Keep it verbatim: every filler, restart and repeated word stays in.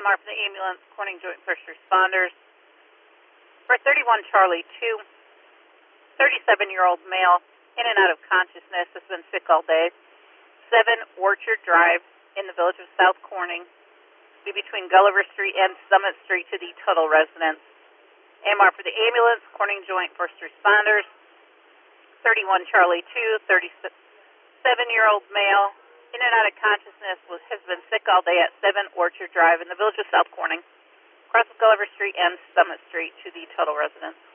M R for the ambulance, Corning Joint First Responders. For thirty-one Charlie two, thirty-seven-year-old male, in and out of consciousness, has been sick all day. seven Orchard Drive in the village of South Corning, be between Gulliver Street and Summit Street to the Tuttle residence. M R for the ambulance, Corning Joint First Responders. thirty-one Charlie two, thirty-seven-year-old male, in and out of consciousness, was, has been sick all day at seven Orchard Drive in the village of South Corning, across Gulliver Street and Summit Street to the Tuttle residence.